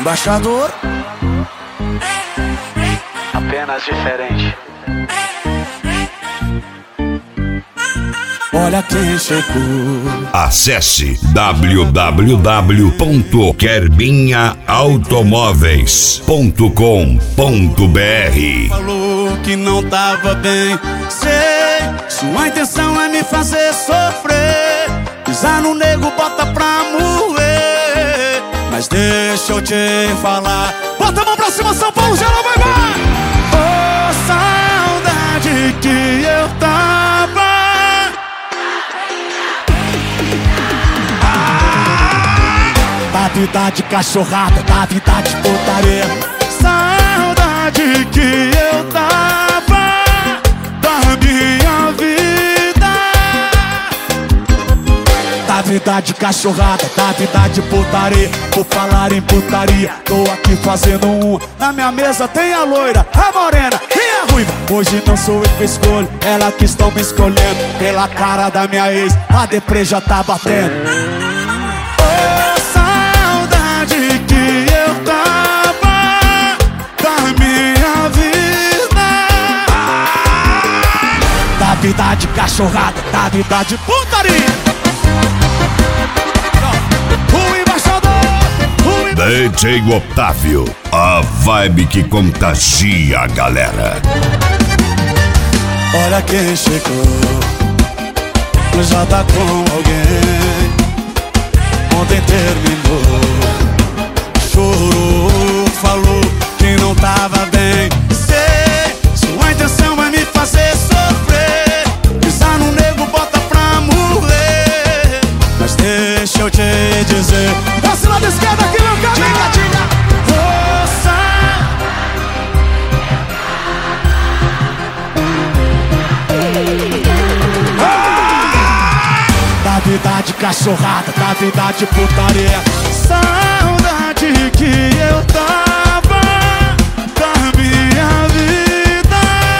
embaixador. Apenas diferente. Olha quem chegou. Acesse www.querbinhaautomóveis.com.br. Falou que não tava bem. Sei, sua intenção é me fazer sofrer. Pisar no nego, bota pra moer. Mas deixa eu te falar. Bota a mão pra cima, São Paulo, geral, vai, vai! Oh, saudade que eu tava. Da vida de cachorrada, da vida de putaria. Saudade que eu tava da minha vida. Da vida de cachorrada, da vida de putaria. Por falar em putaria, tô aqui fazendo um. Na minha mesa tem a loira, a morena e a ruiva. Hoje não sou eu que escolho, ela que estão me escolhendo. Pela cara da minha ex, a deprê já tá batendo. Da vida de cachorrada, da vida de putaria. O embaixador, DJ Otávio, a vibe que contagia a galera. Olha quem chegou, já tá com alguém. Ontem terminou, chorou, falou que não tava bem. Sei, sua intenção é me fazer sofrer. Pisar no nego, bota pra morrer. Mas deixa eu te dizer, passe lá da esquerda aqui, meu cara. Diga, diga. Força. Da vida de cachorrada, da vida de putaria. Saudade que eu tava da minha vida.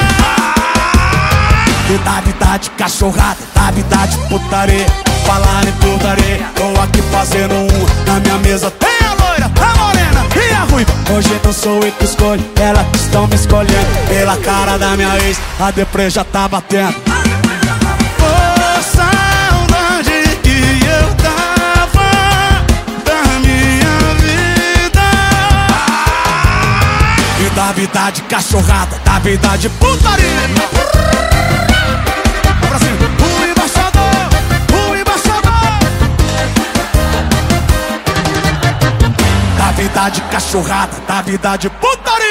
Da vida de cachorrada, da vida de putaria. Falar em putaria, tô aqui fazendo um. Na minha mesa tem a loira, a morena e a ruiva. Hoje não sou eu que escolho, elas que estão me escolhendo. Pela cara da minha ex, a deprê já tá batendo. Oh, saudade que eu tava da minha vida. E da vida de cachorrada, da vida de putaria. Da vida de cachorrada, da vida de putaria.